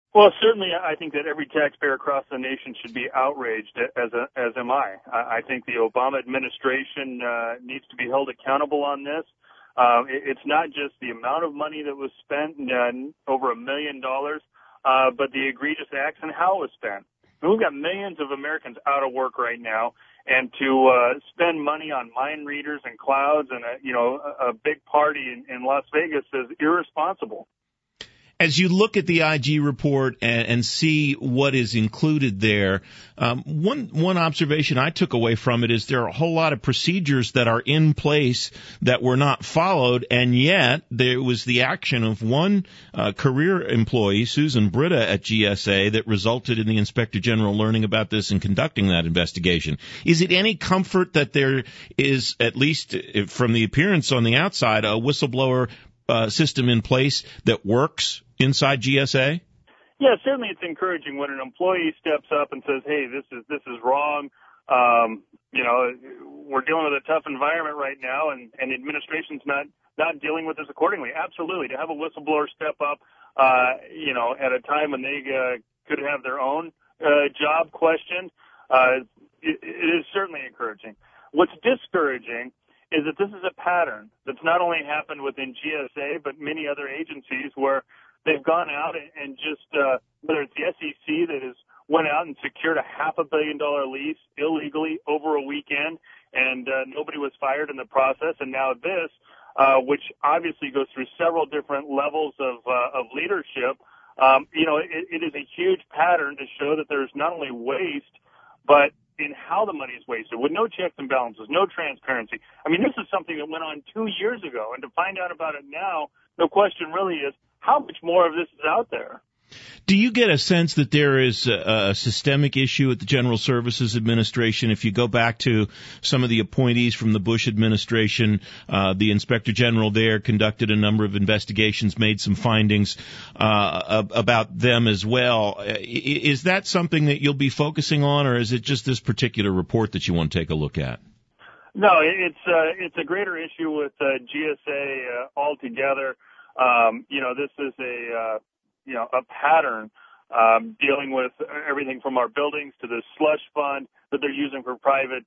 Well, certainly, I think that every taxpayer across the nation should be outraged, as am I. I think the Obama administration needs to be held accountable on this. It's not just the amount of money that was spent, over $1 million, but the egregious acts and how it was spent. I mean, we've got millions of Americans out of work right now, and to spend money on mind readers and clouds and a big party in Las Vegas is irresponsible. As you look at the IG report and see what is included there, one observation I took away from it is there are a whole lot of procedures that are in place that were not followed, and yet there was the action of one career employee, Susan Britta at GSA, that resulted in the Inspector General learning about this and conducting that investigation. Is it any comfort that there is, at least from the appearance on the outside, a whistleblower system in place that works inside GSA? Yeah, certainly it's encouraging when an employee steps up and says, "Hey, this is wrong. We're dealing with a tough environment right now, and the administration's not dealing with this accordingly." Absolutely, to have a whistleblower step up, at a time when they could have their own job questioned, it is certainly encouraging. What's discouraging is that this is a pattern that's not only happened within GSA, but many other agencies where they've gone out and just, whether it's the SEC that has went out and secured a $500 million lease illegally over a weekend, and nobody was fired in the process, and now this, which obviously goes through several different levels of leadership. It is a huge pattern to show that there's not only waste, but in how the money is wasted, with no checks and balances, no transparency. I mean, this is something that went on 2 years ago, and to find out about it now, the question really is, how much more of this is out there? Do you get a sense that there is a systemic issue at the General Services Administration? If you go back to some of the appointees from the Bush administration, the Inspector General there conducted a number of investigations, made some findings about them as well. Is that something that you'll be focusing on, or is it just this particular report that you want to take a look at? No, it's a greater issue with GSA altogether. This is a pattern dealing with everything from our buildings to the slush fund that they're using for private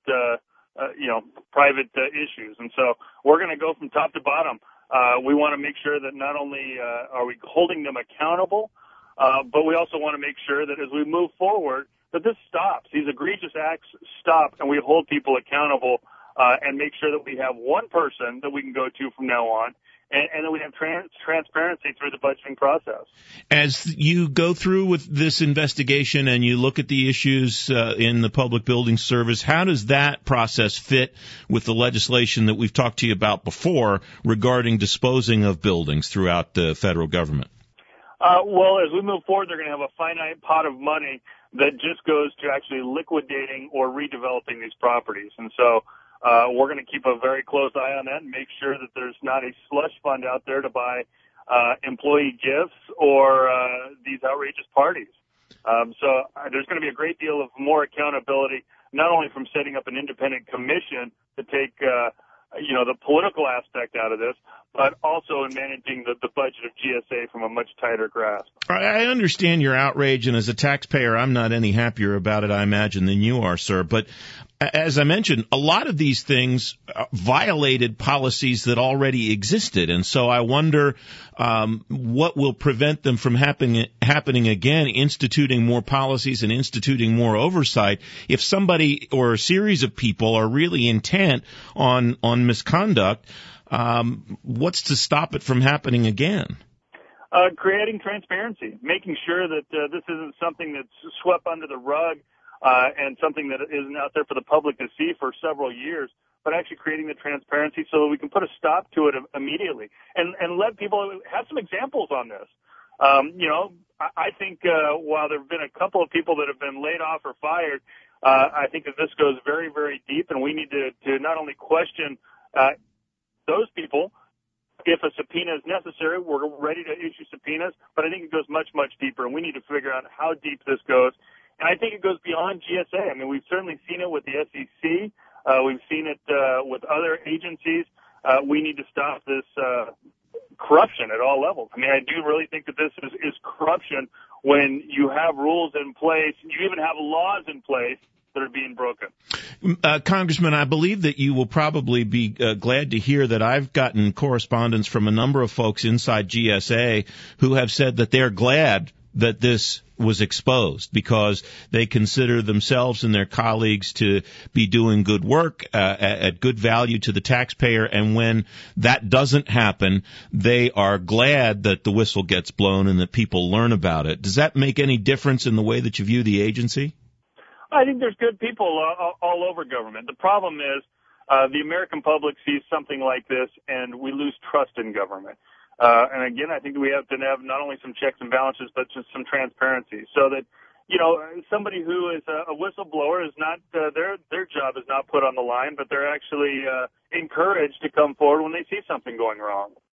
issues. And so we're going to go from top to bottom. We want to make sure that not only are we holding them accountable, but we also want to make sure that as we move forward, that this stops. These egregious acts stop, and we hold people accountable and make sure that we have one person that we can go to from now on. And then we have transparency through the budgeting process. As you go through with this investigation and you look at the issues in the Public Building Service, how does that process fit with the legislation that we've talked to you about before regarding disposing of buildings throughout the federal government? Well, as we move forward, they're going to have a finite pot of money that just goes to actually liquidating or redeveloping these properties. And so we're going to keep a very close eye on that and make sure that there's not a slush fund out there to buy employee gifts or these outrageous parties. So there's going to be a great deal of more accountability, not only from setting up an independent commission to take the political aspect out of this, but also in managing the budget of GSA from a much tighter grasp. I understand your outrage, and as a taxpayer, I'm not any happier about it, I imagine, than you are, sir. But as I mentioned, a lot of these things violated policies that already existed, and so I wonder what will prevent them from happening again, instituting more policies and instituting more oversight. If somebody or a series of people are really intent on misconduct, what's to stop it from happening again? Creating transparency, making sure that this isn't something that's swept under the rug and something that isn't out there for the public to see for several years, but actually creating the transparency so that we can put a stop to it immediately and let people have some examples on this. I think while there have been a couple of people that have been laid off or fired, I think that this goes very, very deep, and we need to not only question those people. If a subpoena is necessary, we're ready to issue subpoenas, but I think it goes much, much deeper, and we need to figure out how deep this goes. And I think it goes beyond GSA. I mean, we've certainly seen it with the SEC. We've seen it with other agencies. We need to stop this corruption at all levels. I mean, I do really think that this is corruption when you have rules in place, you even have laws in place that are being broken. Congressman, I believe that you will probably be glad to hear that I've gotten correspondence from a number of folks inside GSA who have said that they're glad that this was exposed because they consider themselves and their colleagues to be doing good work at good value to the taxpayer, and when that doesn't happen, they are glad that the whistle gets blown and that people learn about it. Does that make any difference in the way that you view the agency? I think there's good people all over government. The problem is the American public sees something like this, and we lose trust in government. And again, I think we have to have not only some checks and balances, but just some transparency, so that somebody who is a whistleblower is not their job is not put on the line, but they're actually encouraged to come forward when they see something going wrong.